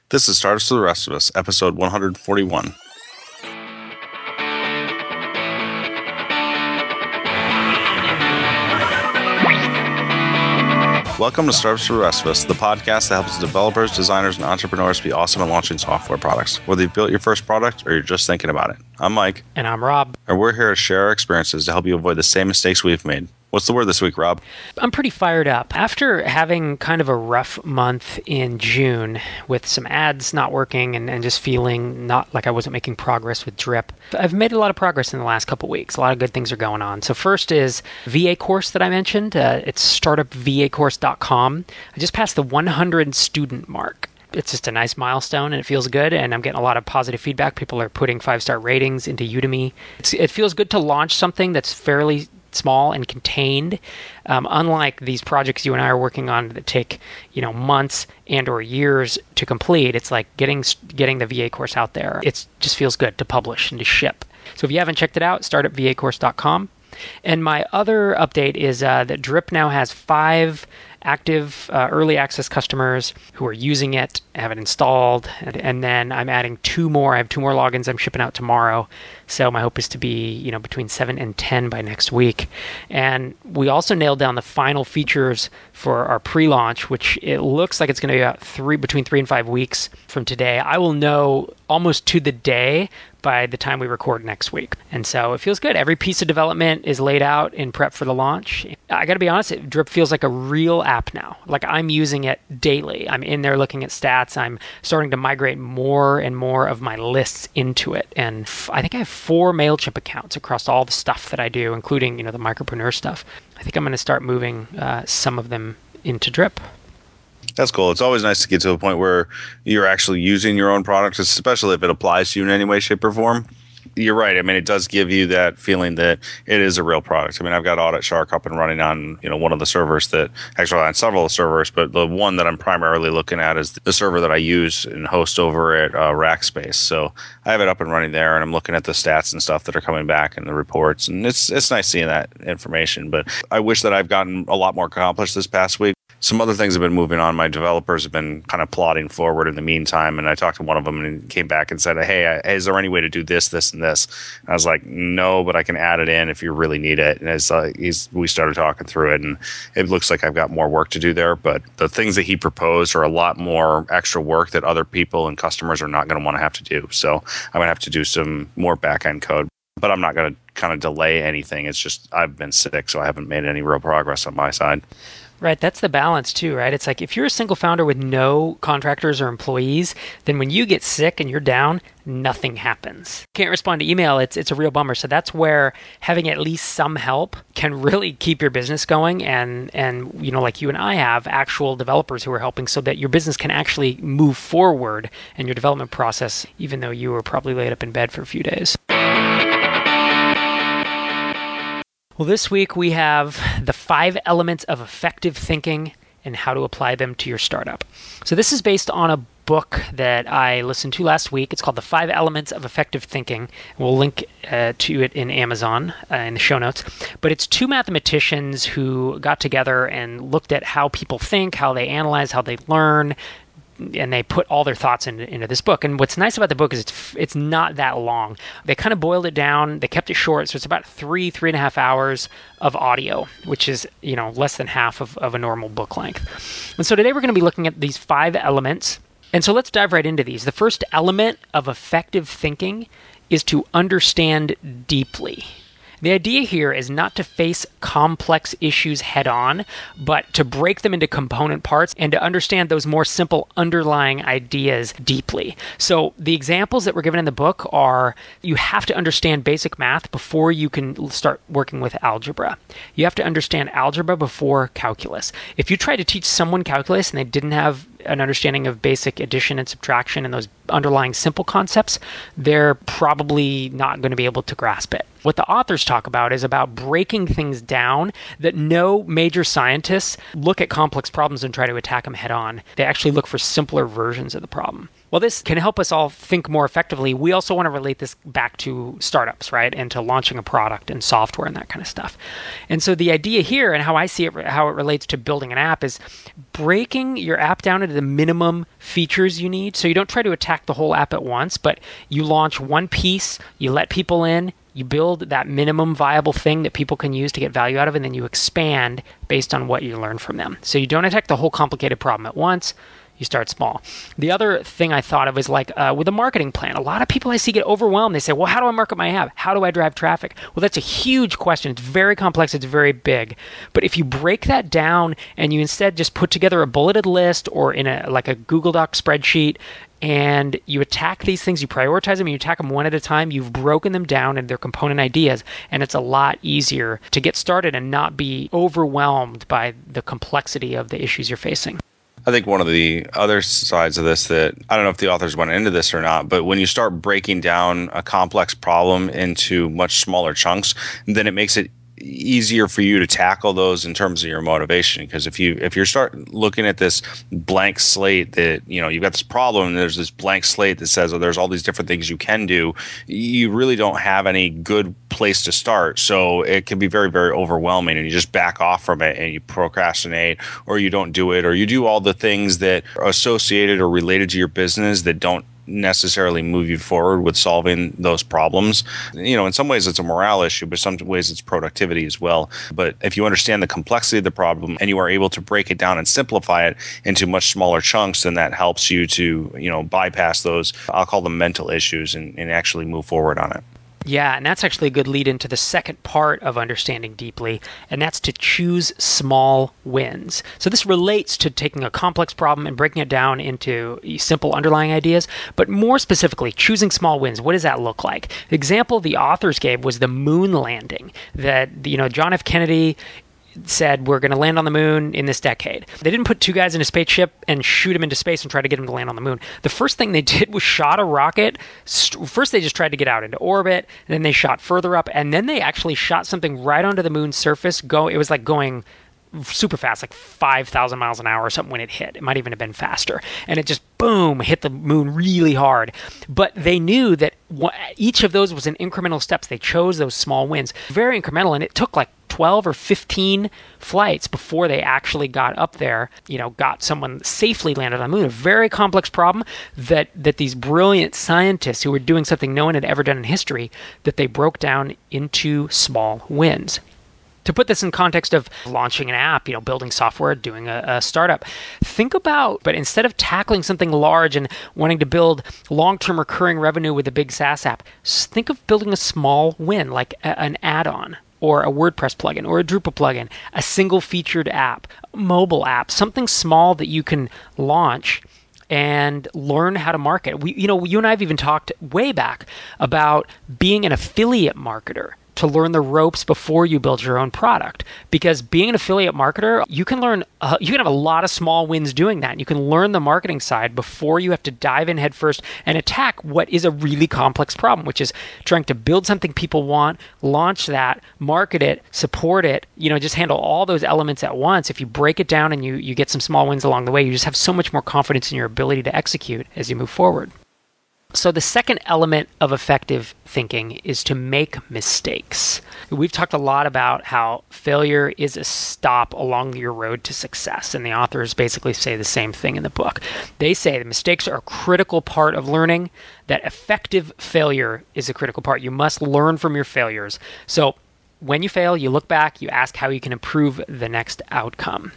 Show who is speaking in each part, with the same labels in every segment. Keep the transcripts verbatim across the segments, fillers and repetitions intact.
Speaker 1: This is Stardust to the Rest of Us, episode one forty-one. Welcome to Stardust to the Rest of Us, the podcast that helps developers, designers, and entrepreneurs be awesome at launching software products, whether you've built your first product or you're just thinking about it. I'm Mike.
Speaker 2: And I'm Rob.
Speaker 1: And we're here to share our experiences to help you avoid the same mistakes we've made. What's the word this week, Rob?
Speaker 2: I'm pretty fired up. After having kind of a rough month in June with some ads not working and, and just feeling not like I wasn't making progress with Drip, I've made a lot of progress in the last couple weeks. A lot of good things are going on. So first is V A course that I mentioned. Uh, it's startup v a course dot com. I just passed the one hundred student mark. It's just a nice milestone and it feels good, and I'm getting a lot of positive feedback. People are putting five-star ratings into Udemy. It's, it feels good to launch something that's fairly small and contained, um, unlike these projects you and I are working on that take, you know, months and or years to complete. It's like getting getting the V A course out there. It just feels good to publish and to ship. So if you haven't checked it out, startup v a course dot com. And my other update is uh, that Drip now has five active uh, early access customers who are using it, have it installed, and, and then I'm adding two more. I have two more logins I'm shipping out tomorrow. So my hope is to be, you know, between seven and ten by next week. And we also nailed down the final features for our pre-launch, which it looks like it's going to be about three between three and five weeks from today. I will know almost to the day by the time we record next week. And so it feels good. Every piece of development is laid out in prep for the launch. I got to be honest, it, Drip feels like a real app now. Like I'm using it daily. I'm in there looking at stats. I'm starting to migrate more and more of my lists into it. And f- I think I have four MailChimp accounts across all the stuff that I do, including, you know, the micropreneur stuff. I think I'm going to start moving uh, some of them into Drip.
Speaker 1: That's cool. It's always nice to get to a point where you're actually using your own product, especially if it applies to you in any way, shape, or form. You're right. I mean, it does give you that feeling that it is a real product. I mean, I've got Audit Shark up and running on, you know, one of the servers that actually on several of the servers, but the one that I'm primarily looking at is the server that I use and host over at uh, Rackspace. So I have it up and running there, and I'm looking at the stats and stuff that are coming back and the reports, and it's it's nice seeing that information. But I wish that I've gotten a lot more accomplished this past week. Some other things have been moving on. My developers have been kind of plodding forward in the meantime, and I talked to one of them and he came back and said, hey, is there any way to do this, this, and this? And I was like, no, but I can add it in if you really need it. And it's, uh, he's, we started talking through it, and it looks like I've got more work to do there, but the things that he proposed are a lot more extra work that other people and customers are not going to want to have to do. So I'm going to have to do some more back-end code, but I'm not going to kind of delay anything. It's just I've been sick, so I haven't made any real progress on my side.
Speaker 2: Right, that's the balance too, right? It's like if you're a single founder with no contractors or employees, then when you get sick and you're down, nothing happens. Can't respond to email, it's it's a real bummer. So that's where having at least some help can really keep your business going, and and you know, like you and I have actual developers who are helping so that your business can actually move forward in your development process, even though you were probably laid up in bed for a few days. Well, this week we have the five elements of effective thinking and how to apply them to your startup. So this is based on a book that I listened to last week. It's called The Five Elements of Effective Thinking. We'll link uh, to it in Amazon uh, in the show notes. But it's two mathematicians who got together and looked at how people think, how they analyze, how they learn, and they put all their thoughts into, into this book. And what's nice about the book is it's it's not that long. They kind of boiled it down. They kept it short, so it's about three, three and a half hours of audio, which is, you know, less than half of, of a normal book length. And so today we're going to be looking at these five elements. And so let's dive right into these. The first element of effective thinking is to understand deeply. The idea here is not to face complex issues head on, but to break them into component parts and to understand those more simple underlying ideas deeply. So the examples that were given in the book are you have to understand basic math before you can start working with algebra. You have to understand algebra before calculus. If you try to teach someone calculus and they didn't have an understanding of basic addition and subtraction and those underlying simple concepts, they're probably not going to be able to grasp it. What the authors talk about is about breaking things down that no major scientists look at complex problems and try to attack them head on. They actually look for simpler versions of the problem. Well, this can help us all think more effectively. We also want to relate this back to startups, right? And to launching a product and software and that kind of stuff. And so the idea here and how I see it, how it relates to building an app is breaking your app down into the minimum features you need. So you don't try to attack the whole app at once, but you launch one piece, you let people in, you build that minimum viable thing that people can use to get value out of, and then you expand based on what you learn from them. So you don't attack the whole complicated problem at once. You start small. The other thing I thought of is like uh, with a marketing plan. A lot of people I see get overwhelmed. They say, well, how do I market my app? How do I drive traffic? Well, that's a huge question. It's very complex. It's very big. But if you break that down and you instead just put together a bulleted list or in a like a Google Doc spreadsheet, and you attack these things, you prioritize them, you attack them one at a time, you've broken them down into their component ideas, and it's a lot easier to get started and not be overwhelmed by the complexity of the issues you're facing.
Speaker 1: I think one of the other sides of this that I don't know if the authors went into this or not, but when you start breaking down a complex problem into much smaller chunks, then it makes it easier for you to tackle those in terms of your motivation. Because if you if you start looking at this blank slate that, you know, you've got this problem and there's this blank slate that says, oh, there's all these different things you can do, you really don't have any good place to start. So it can be very, very overwhelming, and you just back off from it and you procrastinate, or you don't do it, or you do all the things that are associated or related to your business that don't necessarily move you forward with solving those problems. You know, in some ways it's a morale issue, but some ways it's productivity as well. But if you understand the complexity of the problem and you are able to break it down and simplify it into much smaller chunks, then that helps you to, you know, bypass those, I'll call them mental issues, and, and actually move forward on it.
Speaker 2: Yeah, and that's actually a good lead into the second part of understanding deeply, and that's to choose small wins. So this relates to taking a complex problem and breaking it down into simple underlying ideas, but more specifically, choosing small wins. What does that look like? The example the authors gave was the moon landing, that, you know, John F. Kennedy said, we're going to land on the moon in this decade. They didn't put two guys in a spaceship and shoot them into space and try to get them to land on the moon. The first thing they did was shot a rocket. First, they just tried to get out into orbit, and then they shot further up, and then they actually shot something right onto the moon's surface. Go, it was like going super fast, like five thousand miles an hour or something when it hit. It might even have been faster. And it just, boom, hit the moon really hard. But they knew that each of those was an incremental steps. They chose those small wins. Very incremental, and it took like twelve or fifteen flights before they actually got up there, you know, got someone safely landed on the moon. A very complex problem that, that these brilliant scientists who were doing something no one had ever done in history, that they broke down into small wins. To put this in context of launching an app, you know, building software, doing a, a startup, think about, but instead of tackling something large and wanting to build long-term recurring revenue with a big SaaS app, think of building a small win, like a, an add-on, or a WordPress plugin, or a Drupal plugin, a single featured app, a mobile app, something small that you can launch and learn how to market. We, you know, you and I have even talked way back about being an affiliate marketer, to learn the ropes before you build your own product. Because being an affiliate marketer, you can learn, uh, you can have a lot of small wins doing that. You can learn the marketing side before you have to dive in headfirst and attack what is a really complex problem, which is trying to build something people want, launch that, market it, support it, you know, just handle all those elements at once. If you break it down and you, you get some small wins along the way, you just have so much more confidence in your ability to execute as you move forward. So the second element of effective thinking is to make mistakes. We've talked a lot about how failure is a stop along your road to success, and the authors basically say the same thing in the book. They say that mistakes are a critical part of learning, that effective failure is a critical part. You must learn from your failures. So when you fail, you look back, you ask how you can improve the next outcome.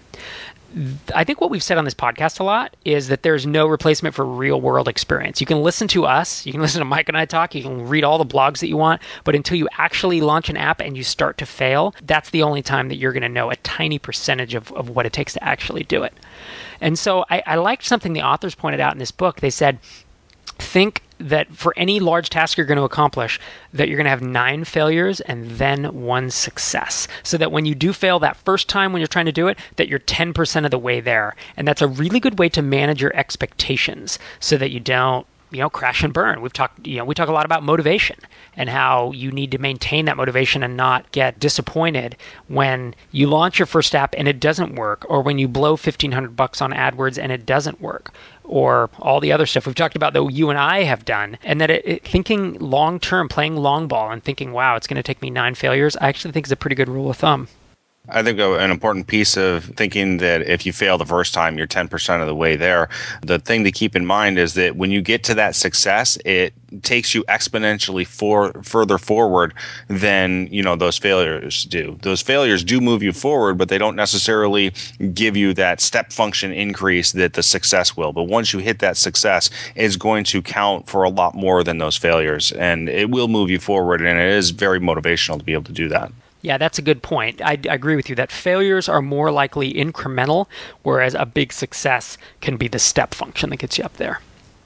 Speaker 2: I think what we've said on this podcast a lot is that there's no replacement for real world experience. You can listen to us, you can listen to Mike and I talk, you can read all the blogs that you want, but until you actually launch an app and you start to fail, that's the only time that you're going to know a tiny percentage of, of what it takes to actually do it. And so I, I liked something the authors pointed out in this book. They said, think that for any large task you're going to accomplish, that you're going to have nine failures and then one success. So that when you do fail that first time when you're trying to do it, that you're ten percent of the way there. And that's a really good way to manage your expectations so that you don't you know, crash and burn. We've talked, you know, we talk a lot about motivation and how you need to maintain that motivation and not get disappointed when you launch your first app and it doesn't work, or when you blow fifteen hundred bucks on AdWords and it doesn't work, or all the other stuff we've talked about that you and I have done. And that it, it, thinking long term, playing long ball and thinking, wow, it's going to take me nine failures, I actually think is a pretty good rule of thumb.
Speaker 1: I think an important piece of thinking that if you fail the first time, you're ten percent of the way there. The thing to keep in mind is that when you get to that success, it takes you exponentially for, further forward than, you know, those failures do. Those failures do move you forward, but they don't necessarily give you that step function increase that the success will. But once you hit that success, it's going to count for a lot more than those failures, and it will move you forward, and it is very motivational to be able to do that.
Speaker 2: Yeah, that's a good point. I, I agree with you that failures are more likely incremental, whereas a big success can be the step function that gets you up there.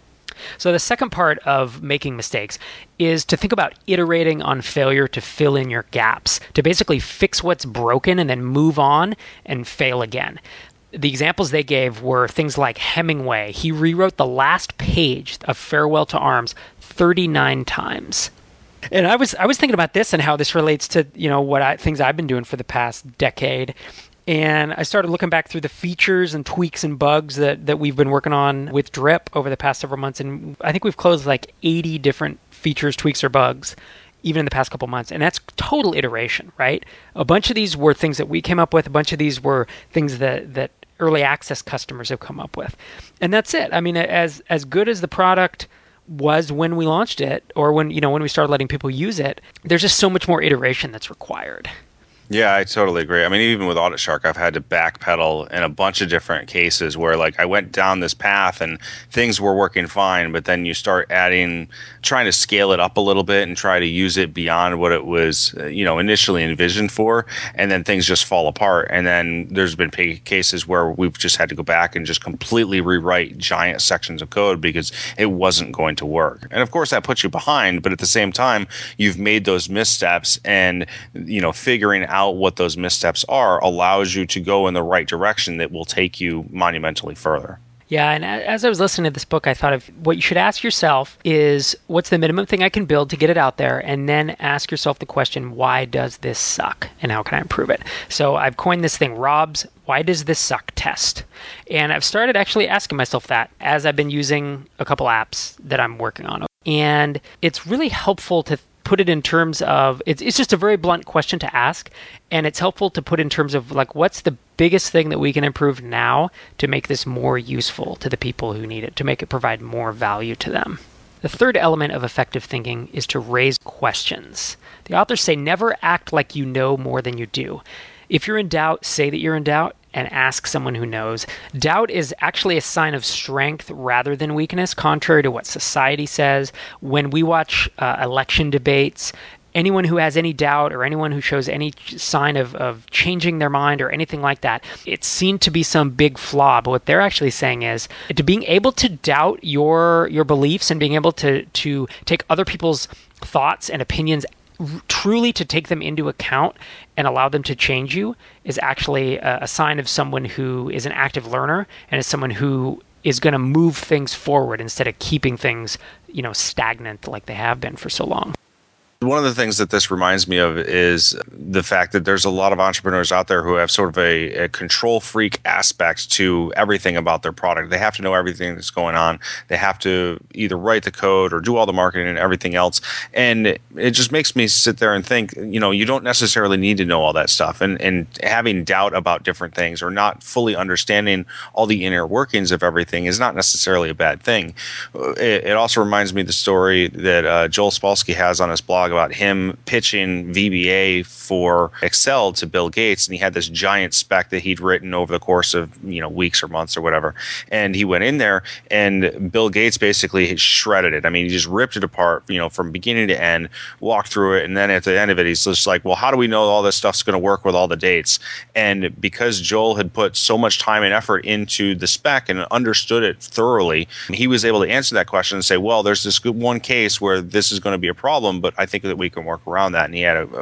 Speaker 2: So the second part of making mistakes is to think about iterating on failure to fill in your gaps, to basically fix what's broken and then move on and fail again. The examples they gave were things like Hemingway. He rewrote the last page of Farewell to Arms thirty-nine times. And I was I was thinking about this and how this relates to, you know, what I, things I've been doing for the past decade. And I started looking back through the features and tweaks and bugs that, that we've been working on with Drip over the past several months. And I think we've closed like eighty different features, tweaks, or bugs, even in the past couple months. And that's total iteration, right? A bunch of these were things that we came up with. A bunch of these were things that, that early access customers have come up with. And that's it. I mean, as as good as the product was when we launched it, or when, you know, when we started letting people use it, there's just so much more iteration that's required.
Speaker 1: Yeah, I totally agree. I mean, even with Audit Shark, I've had to backpedal in a bunch of different cases where, like, I went down this path and things were working fine, but then you start adding, trying to scale it up a little bit and try to use it beyond what it was, uh, you know, initially envisioned for, and then things just fall apart. And then there's been pay- cases where we've just had to go back and just completely rewrite giant sections of code because it wasn't going to work. And of course, that puts you behind, but at the same time, you've made those missteps, and, you know, figuring out out what those missteps are allows you to go in the right direction that will take you monumentally further.
Speaker 2: Yeah, and as I was listening to this book, I thought of what you should ask yourself is, what's the minimum thing I can build to get it out there? And then ask yourself the question, why does this suck? And how can I improve it? So I've coined this thing, Rob's Why Does This Suck test. And I've started actually asking myself that as I've been using a couple apps that I'm working on. And it's really helpful to put it in terms of, it's it's just a very blunt question to ask, and it's helpful to put in terms of, like, what's the biggest thing that we can improve now to make this more useful to the people who need it, to make it provide more value to them. The third element of effective thinking is to raise questions. The authors say never act like you know more than you do. If you're in doubt, say that you're in doubt and ask someone who knows. Doubt is actually a sign of strength rather than weakness, contrary to what society says. When we watch uh, election debates, anyone who has any doubt or anyone who shows any sign of, of changing their mind or anything like that, it's seen to be some big flaw. But what they're actually saying is to being able to doubt your your beliefs and being able to to take other people's thoughts and opinions, truly to take them into account and allow them to change you, is actually a, a sign of someone who is an active learner and is someone who is going to move things forward instead of keeping things, you know, stagnant like they have been for so long.
Speaker 1: One of the things that this reminds me of is the fact that there's a lot of entrepreneurs out there who have sort of a, a control freak aspect to everything about their product. They have to know everything that's going on. They have to either write the code or do all the marketing and everything else. And it just makes me sit there and think, you know, you don't necessarily need to know all that stuff. And, and having doubt about different things or not fully understanding all the inner workings of everything is not necessarily a bad thing. It, it also reminds me of the story that uh, Joel Spolsky has on his blog about him pitching V B A for Excel to Bill Gates, and he had this giant spec that he'd written over the course of, you know, weeks or months or whatever. And he went in there, and Bill Gates basically shredded it. I mean, he just ripped it apart, you know, from beginning to end, walked through it, and then at the end of it, he's just like, well, how do we know all this stuff's going to work with all the dates? And because Joel had put so much time and effort into the spec and understood it thoroughly, he was able to answer that question and say, well, there's this good one case where this is going to be a problem, but I think that we can work around that. And he had a, a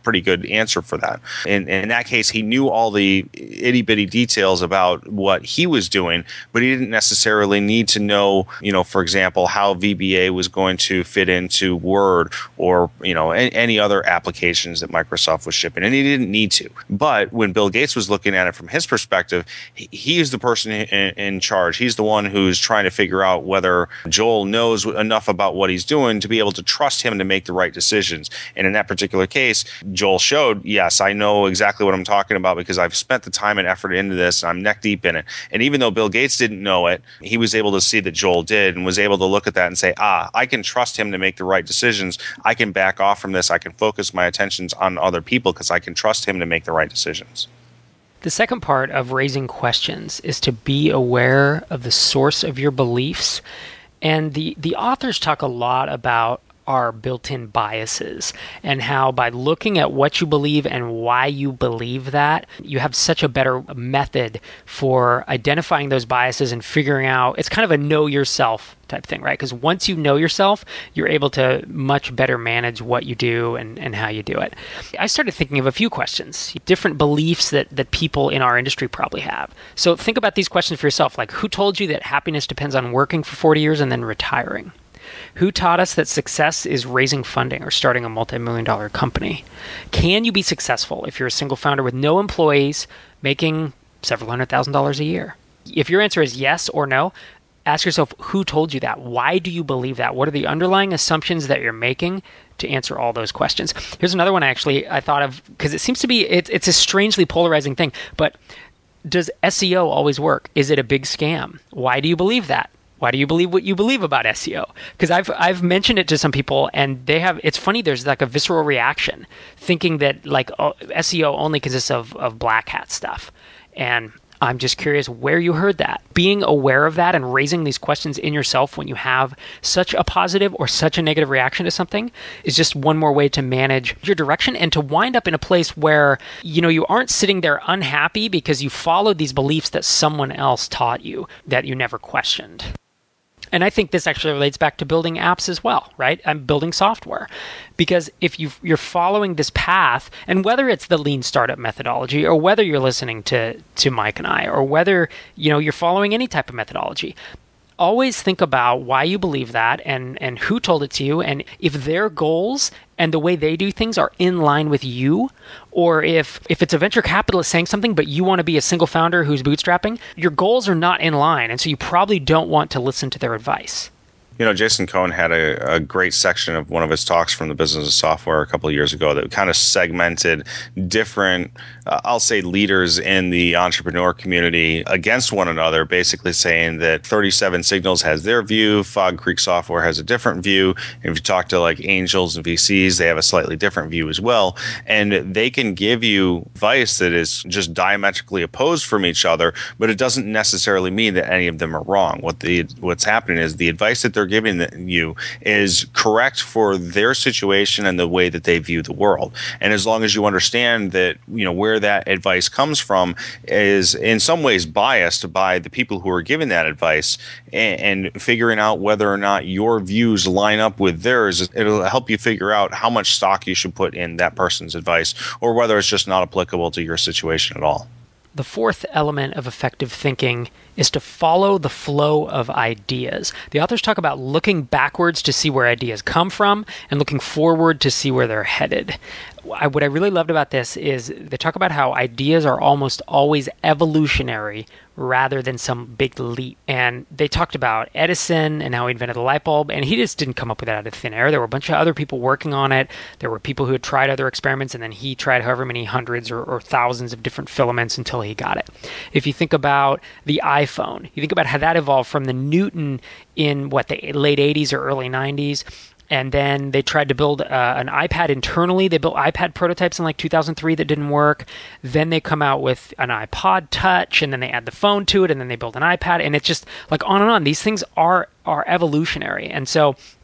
Speaker 1: pretty good answer for that. And, and in that case, he knew all the itty bitty details about what he was doing, but he didn't necessarily need to know, you know, for example, how V B A was going to fit into Word or, you know, any, any other applications that Microsoft was shipping. And he didn't need to. But when Bill Gates was looking at it from his perspective, he, he's the person in, in charge. He's the one who's trying to figure out whether Joel knows enough about what he's doing to be able to trust him to make the right decisions. And in that particular case, Joel showed, yes, I know exactly what I'm talking about because I've spent the time and effort into this. And I'm neck deep in it. And even though Bill Gates didn't know it, he was able to see that Joel did and was able to look at that and say, ah, I can trust him to make the right decisions. I can back off from this. I can focus my attentions on other people because I can trust him to make the right decisions.
Speaker 2: The second part of raising questions is to be aware of the source of your beliefs. And the, the authors talk a lot about our built-in biases and how by looking at what you believe and why you believe that, you have such a better method for identifying those biases and figuring out, it's kind of a know yourself type thing, right? Because once you know yourself, you're able to much better manage what you do and, and how you do it. I started thinking of a few questions, different beliefs that, that people in our industry probably have. So think about these questions for yourself, like who told you that happiness depends on working for forty years and then retiring? Who taught us that success is raising funding or starting a multi-million dollar company? Can you be successful if you're a single founder with no employees making several hundred thousand dollars a year? If your answer is yes or no, ask yourself, who told you that? Why do you believe that? What are the underlying assumptions that you're making to answer all those questions? Here's another one actually I thought of, because it seems to be, it, it's a strangely polarizing thing, but does S E O always work? Is it a big scam? Why do you believe that? Why do you believe what you believe about S E O? Because I've I've mentioned it to some people, and they have. It's funny. There's like a visceral reaction, thinking that like oh, S E O only consists of of black hat stuff. And I'm just curious where you heard that. Being aware of that and raising these questions in yourself when you have such a positive or such a negative reaction to something is just one more way to manage your direction and to wind up in a place where, you know, you aren't sitting there unhappy because you followed these beliefs that someone else taught you that you never questioned. And I think this actually relates back to building apps as well, right? I'm building software. Because if you you're following this path, and whether it's the lean startup methodology, or whether you're listening to, to Mike and I, or whether, you know, you're following any type of methodology, always think about why you believe that and, and who told it to you, and if their goals and the way they do things are in line with you, or if if it's a venture capitalist saying something but you want to be a single founder who's bootstrapping, your goals are not in line, and so you probably don't want to listen to their advice.
Speaker 1: You know, Jason Cohen had a, a great section of one of his talks from the Business of Software a couple of years ago that kind of segmented different, uh, I'll say, leaders in the entrepreneur community against one another, basically saying that thirty-seven Signals has their view, Fog Creek Software has a different view. And if you talk to like angels and V Cs, they have a slightly different view as well. And they can give you advice that is just diametrically opposed from each other, but it doesn't necessarily mean that any of them are wrong. What the what's happening is the advice that they're giving you is correct for their situation and the way that they view the world. And as long as you understand that, you know, where that advice comes from is in some ways biased by the people who are giving that advice, and, and figuring out whether or not your views line up with theirs, it'll help you figure out how much stock you should put in that person's advice, or whether it's just not applicable to your situation at all.
Speaker 2: The fourth element of effective thinking is to follow the flow of ideas. The authors talk about looking backwards to see where ideas come from and looking forward to see where they're headed. I, what I really loved about this is they talk about how ideas are almost always evolutionary rather than some big leap. And they talked about Edison and how he invented the light bulb, and he just didn't come up with it out of thin air. There were a bunch of other people working on it. There were people who had tried other experiments, and then he tried however many hundreds or, or thousands of different filaments until he got it. If you think about the iPhone, you think about how that evolved from the Newton in, what, the late eighties or early nineties, and then they tried to build uh, an iPad internally. They built iPad prototypes in like two thousand three that didn't work. Then they come out with an iPod Touch, and then they add the phone to it, and then they build an iPad, and it's just like on and on. These things are are evolutionary. And so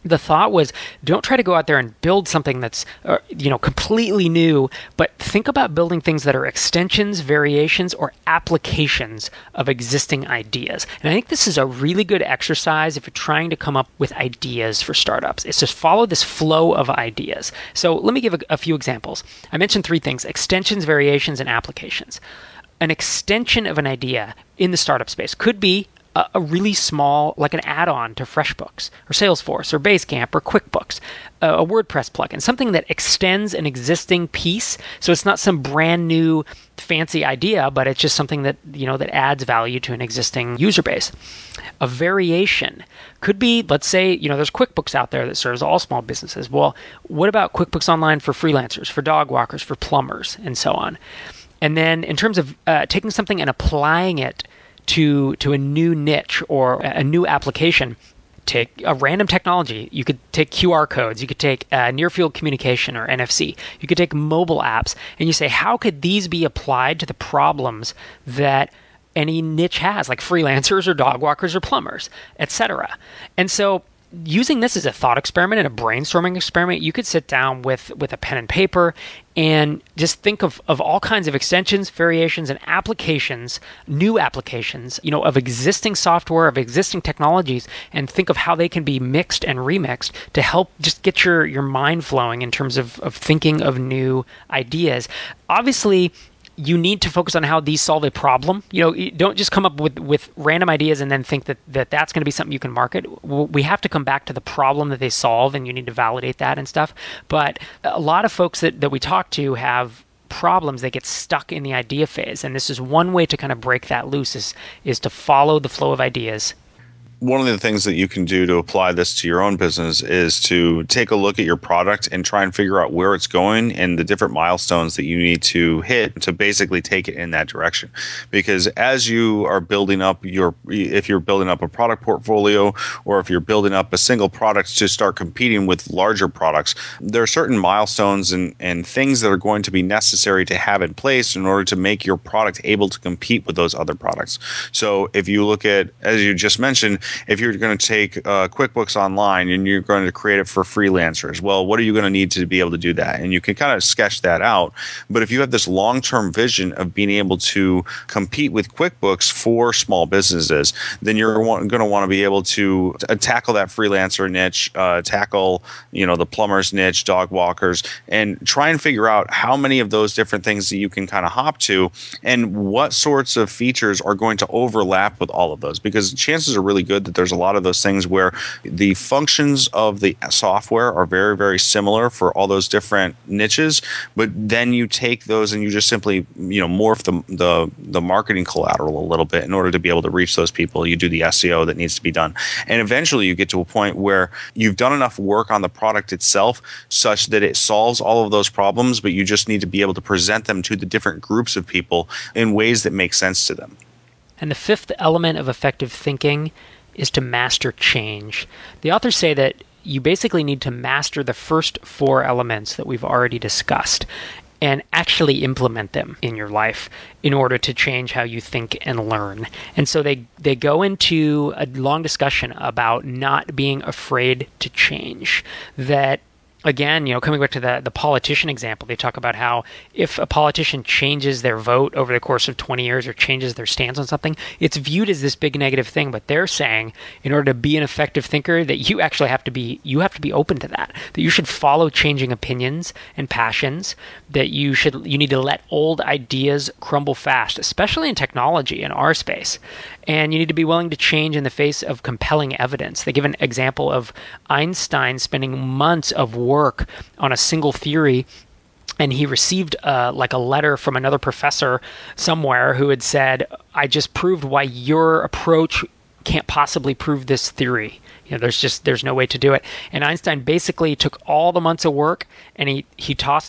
Speaker 2: The thought was, don't try to go out there and build something that's, uh, you know, completely new, but think about building things that are extensions, variations, or applications of existing ideas. And I think this is a really good exercise if you're trying to come up with ideas for startups. It's just follow this flow of ideas. So let me give a, a few examples. I mentioned three things: extensions, variations, and applications. An extension of an idea in the startup space could be a, a really small, like an add-on to FreshBooks or Salesforce or Basecamp or QuickBooks, a, a WordPress plugin, something that extends an existing piece. So it's not some brand new fancy idea, but it's just something that, you know, that adds value to an existing user base. A variation could be, let's say, you know, there's QuickBooks out there that serves all small businesses. Well, what about QuickBooks Online for freelancers, for dog walkers, for plumbers, and so on? And then in terms of uh, taking something and applying it to to a new niche or a new application, take a random technology. You could take Q R codes. You could take uh, near field communication or N F C. You could take mobile apps, and you say, how could these be applied to the problems that any niche has, like freelancers or dog walkers or plumbers, et cetera. And so using this as a thought experiment and a brainstorming experiment, you could sit down with, with a pen and paper and just think of, of all kinds of extensions, variations, and applications, new applications, you know, of existing software, of existing technologies, and think of how they can be mixed and remixed to help just get your, your mind flowing in terms of, of thinking of new ideas. Obviously, you need to focus on how these solve a problem. You know, don't just come up with, with random ideas and then think that, that that's going to be something you can market. We have to come back to the problem that they solve, and you need to validate that and stuff. But a lot of folks that, that we talk to have problems. They get stuck in the idea phase. And this is one way to kind of break that loose is, is to follow the flow of ideas.
Speaker 1: One of the things that you can do to apply this to your own business is to take a look at your product and try and figure out where it's going and the different milestones that you need to hit to basically take it in that direction. Because as you are building up your, if you're building up a product portfolio or if you're building up a single product to start competing with larger products, there are certain milestones and, and things that are going to be necessary to have in place in order to make your product able to compete with those other products. So if you look at, as you just mentioned, if you're going to take uh, QuickBooks Online and you're going to create it for freelancers, well, what are you going to need to be able to do that? And you can kind of sketch that out. But if you have this long-term vision of being able to compete with QuickBooks for small businesses, then you're going to want to be able to uh, tackle that freelancer niche, uh, tackle, you know, the plumber's niche, dog walkers, and try and figure out how many of those different things that you can kind of hop to and what sorts of features are going to overlap with all of those. Because chances are really good that there's a lot of those things where the functions of the software are very, very similar for all those different niches, but then you take those and you just simply, you know, morph the, the, the marketing collateral a little bit in order to be able to reach those people. You do the S E O that needs to be done. And eventually you get to a point where you've done enough work on the product itself such that it solves all of those problems, but you just need to be able to present them to the different groups of people in ways that make sense to them.
Speaker 2: And the fifth element of effective thinking is to master change. The authors say that you basically need to master the first four elements that we've already discussed and actually implement them in your life in order to change how you think and learn. And so they, they go into a long discussion about not being afraid to change. That, again, you know, coming back to the, the politician example, they talk about how if a politician changes their vote over the course of twenty years or changes their stance on something, it's viewed as this big negative thing. But they're saying in order to be an effective thinker that you actually have to be, you have to be open to that, that you should follow changing opinions and passions, that you should, you need to let old ideas crumble fast, especially in technology in our space. And you need to be willing to change in the face of compelling evidence. They give an example of Einstein spending months of work on a single theory, and he received uh, like a letter from another professor somewhere who had said, I just proved why your approach can't possibly prove this theory. You know, there's just, there's no way to do it. And Einstein basically took all the months of work and he, he tossed them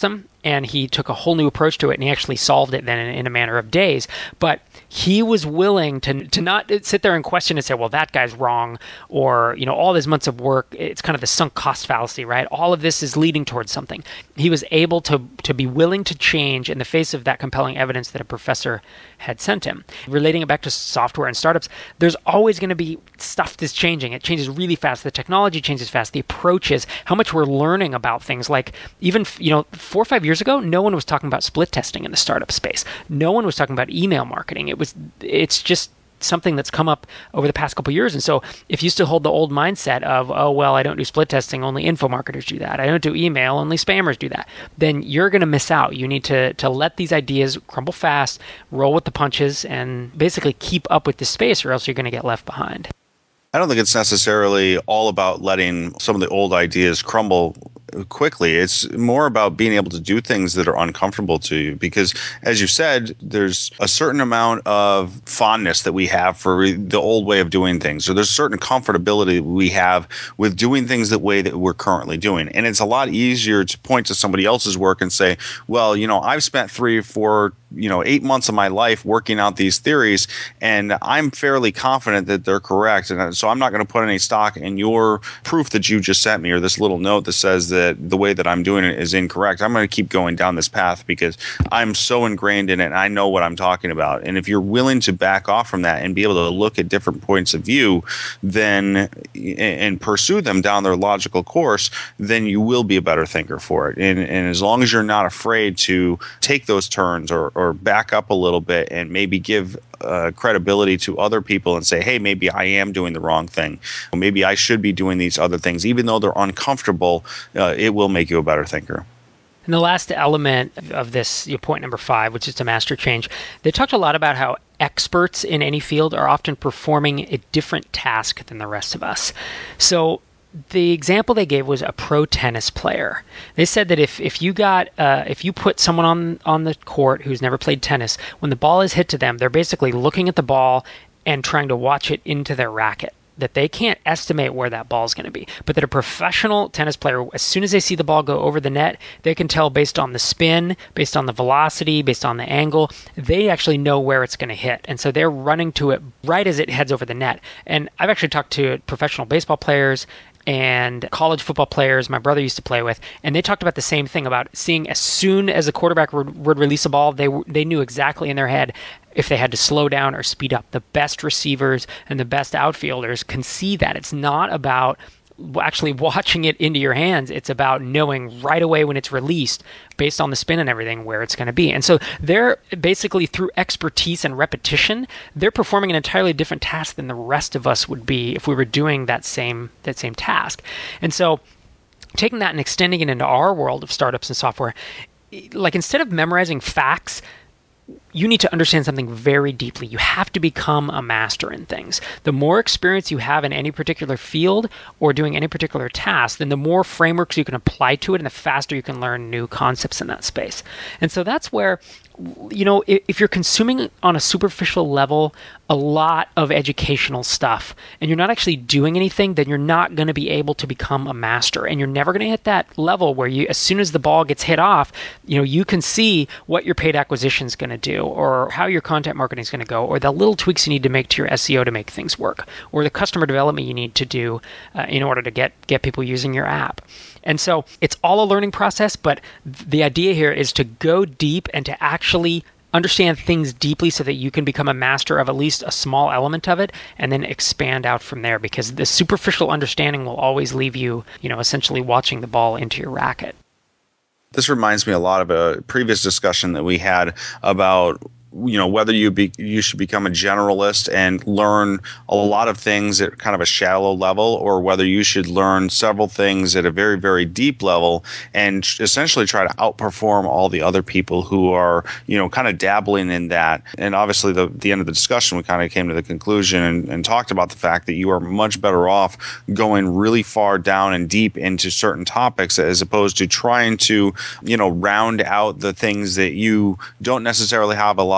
Speaker 2: and he took a whole new approach to it, and he actually solved it then in, in a matter of days. But he was willing to to not sit there and question and say, well, that guy's wrong, or, you know, all these months of work, it's kind of the sunk cost fallacy, right? All of this is leading towards something. He was able to to be willing to change in the face of that compelling evidence that a professor had sent him. Relating it back to software and startups, there's always going to be stuff that's changing. It changes really fast. The technology changes fast. The approaches, how much we're learning about things. Like even, you know, four or five years ago, no one was talking about split testing in the startup space. No one was talking about email marketing. It was, it's just something that's come up over the past couple of years. And so if you still hold the old mindset of, oh, well, I don't do split testing, only info marketers do that. I don't do email, only spammers do that. Then you're going to miss out. You need to, to let these ideas crumble fast, roll with the punches, and basically keep up with the space, or else you're going to get left behind.
Speaker 1: I don't think it's necessarily all about letting some of the old ideas crumble quickly. It's more about being able to do things that are uncomfortable to you, because as you said, there's a certain amount of fondness that we have for the old way of doing things. So there's a certain comfortability we have with doing things the way that we're currently doing. And it's a lot easier to point to somebody else's work and say, well, you know, I've spent three or four you know, eight months of my life working out these theories, and I'm fairly confident that they're correct. And so I'm not going to put any stock in your proof that you just sent me, or this little note that says that the way that I'm doing it is incorrect. I'm going to keep going down this path because I'm so ingrained in it and I know what I'm talking about. And if you're willing to back off from that and be able to look at different points of view, then and pursue them down their logical course, then you will be a better thinker for it. And, and as long as you're not afraid to take those turns, or, or or back up a little bit and maybe give uh, credibility to other people and say, hey, maybe I am doing the wrong thing. Maybe I should be doing these other things. Even though they're uncomfortable, uh, it will make you a better thinker.
Speaker 2: And the last element of this, you know, point number five, which is to master change, they talked a lot about how experts in any field are often performing a different task than the rest of us. So the example they gave was a pro tennis player. They said that if, if you got uh, if you put someone on on the court who's never played tennis, when the ball is hit to them, they're basically looking at the ball and trying to watch it into their racket. That they can't estimate where that ball is going to be. But that a professional tennis player, as soon as they see the ball go over the net, they can tell based on the spin, based on the velocity, based on the angle, they actually know where it's going to hit. And so they're running to it right as it heads over the net. And I've actually talked to professional baseball players and college football players my brother used to play with, and they talked about the same thing, about seeing as soon as the quarterback would, would release a ball, they they knew exactly in their head if they had to slow down or speed up. The best receivers and the best outfielders can see that. It's not about actually watching it into your hands. It's about knowing right away when it's released, based on the spin and everything, where it's going to be. And so they're basically, through expertise and repetition, they're performing an entirely different task than the rest of us would be if we were doing that same that same task. And so taking that and extending it into our world of startups and software, like instead of memorizing facts, you need to understand something very deeply. You have to become a master in things. The more experience you have in any particular field or doing any particular task, then the more frameworks you can apply to it and the faster you can learn new concepts in that space. And so that's where, you know, if you're consuming on a superficial level a lot of educational stuff and you're not actually doing anything, then you're not going to be able to become a master. And you're never going to hit that level where you, as soon as the ball gets hit off, you know, you can see what your paid acquisition is going to do, or how your content marketing is going to go, or the little tweaks you need to make to your S E O to make things work, or the customer development you need to do uh, in order to get get people using your app. And so it's all a learning process, but the idea here is to go deep and to actually understand things deeply so that you can become a master of at least a small element of it, and then expand out from there, because the superficial understanding will always leave you, you know, essentially watching the ball into your racket.
Speaker 1: This reminds me a lot of a previous discussion that we had about, you know, whether you be you should become a generalist and learn a lot of things at kind of a shallow level, or whether you should learn several things at a very, very deep level and essentially try to outperform all the other people who are, you know, kind of dabbling in that. And obviously, the the end of the discussion, we kind of came to the conclusion and, and talked about the fact that you are much better off going really far down and deep into certain topics, as opposed to trying to, you know, round out the things that you don't necessarily have a lot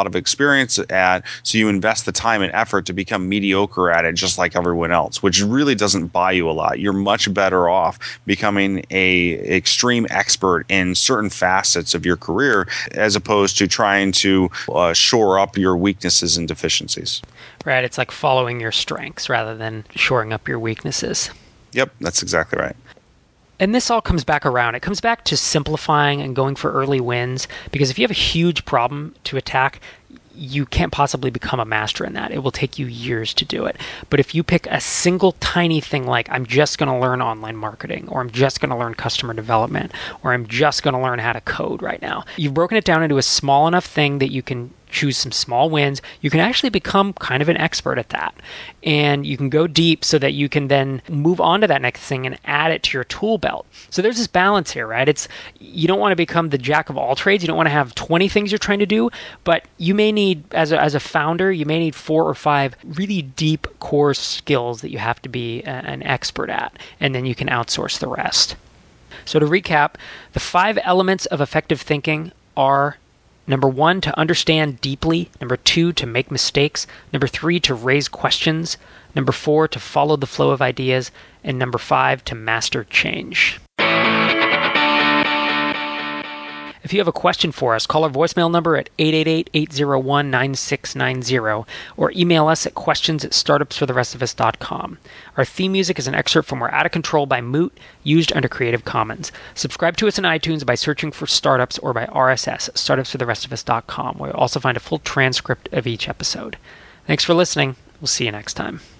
Speaker 1: lot of experience at, so you invest the time and effort to become mediocre at it just like everyone else, which really doesn't buy you a lot. You're much better off becoming a extreme expert in certain facets of your career as opposed to trying to uh, shore up your weaknesses and deficiencies.
Speaker 2: Right. It's like following your strengths rather than shoring up your weaknesses.
Speaker 1: Yep, that's exactly right.
Speaker 2: And this all comes back around. It comes back to simplifying and going for early wins, because if you have a huge problem to attack, you can't possibly become a master in that. It will take you years to do it. But if you pick a single tiny thing like, I'm just going to learn online marketing, or I'm just going to learn customer development, or I'm just going to learn how to code right now, you've broken it down into a small enough thing that you can choose some small wins. You can actually become kind of an expert at that. And you can go deep so that you can then move on to that next thing and add it to your tool belt. So there's this balance here, right? It's, you don't want to become the jack of all trades. You don't want to have twenty things you're trying to do, but you may need, as a, as a founder, you may need four or five really deep core skills that you have to be a, an expert at, and then you can outsource the rest. So to recap, the five elements of effective thinking are: number one, to understand deeply. Number two, to make mistakes. Number three, to raise questions. Number four, to follow the flow of ideas. And number five, to master change. If you have a question for us, call our voicemail number at eight eight eight, eight zero one, nine six nine zero or email us at questions at startups for the rest of us dot com. Our theme music is an excerpt from We're Out of Control by Moot, used under Creative Commons. Subscribe to us on iTunes by searching for Startups, or by R S S, startups for the rest of us dot com, where you'll also find a full transcript of each episode. Thanks for listening. We'll see you next time.